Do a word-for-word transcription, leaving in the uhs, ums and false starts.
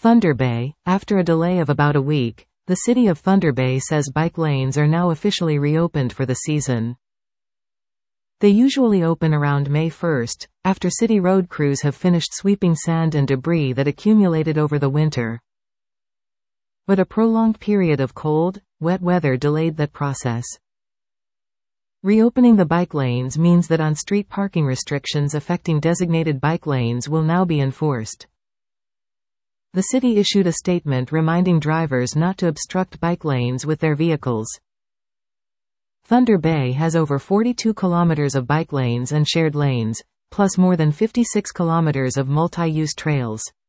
Thunder Bay. After a delay of about a week, the city of Thunder Bay says bike lanes are now officially reopened for the season. They usually open around May first, after city road crews have finished sweeping sand and debris that accumulated over the winter. But a prolonged period of cold, wet weather delayed that process. Reopening the bike lanes means that on-street parking restrictions affecting designated bike lanes will now be enforced. The city issued a statement reminding drivers not to obstruct bike lanes with their vehicles. Thunder Bay has over forty-two kilometers of bike lanes and shared lanes, plus more than fifty-six kilometers of multi-use trails.